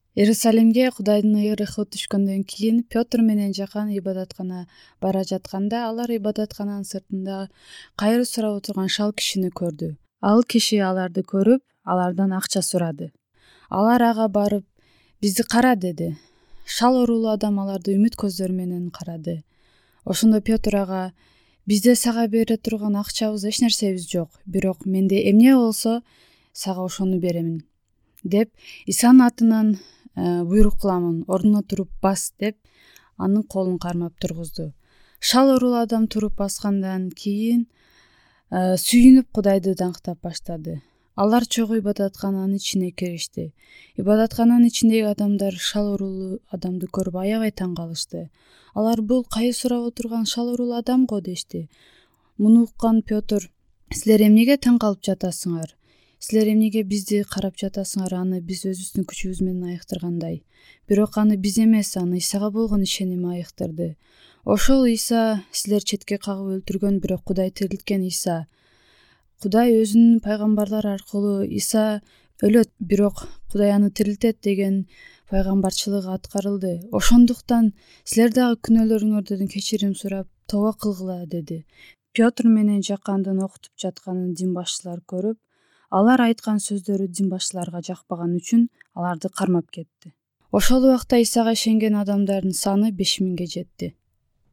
Иерусалимге Кудайдын ыйырыгы түшкөндөн кийин Петр менен Жакан ибадаткана бара жатканда алар ибадаткананын сыртында кайры сурап отурган шал кишини көрдү. Ал киши аларды көрүп, алардан акча сурады. Алар ага барып, бизди кара деди. Шал оорулуу адам аларды үмүт көздөрү менен карады. Ошондо Петр ага: бизде сага бере турган акчабыз эч нерсебиз жок, бирок менде эмне болсо сага ошону беремин деп Исанын атынан буйрук кыламын, ордуна туруп бас деп анын колун кармап тургузду. Шал оорулуу адам туруп баскандан кийин сүйүнүп Кудайды даңктап баштады. Алар чогуу ибадаткананын ичине киришти. Ибадаткананын ичиндеги адамдар шал оорулуу адамды көрүп аябай таң калышты. Алар: бул кайыр сурап отурган шал оорулуу адам го дешти. Муну уккан Петр: силер эмнеге таң калып жатасыңар? Силер эмнеге бизди карап жатасыңар? Аны биз өзүбүздүн күчүбүз менен айыктыргандай. Бирок аны биз эмес, аны Исага болгон ишеним айыктырды. Ошол Иса силер четке кагып өлтүргөн, бирок Кудай тирилткен Иса. Кудай өзүнүн пайгамбарлары аркылуу Иса өлөт, бирок Кудай аны тирилтет деген пайгамбарчылыгы аткарылды. Ошондуктан силер дагы күнөөлөрүңөрдөн кечирим сурап, тоба кылгыла деди. Петр менен Жакандын окутуп жатканын дин башчылары көрүп, алар айткан сөздөрү дин башчыларга жакпаган үчүн аларды кармап кетти. Ошол убакта Исага ишенген адамдардын саны 5000 жетти.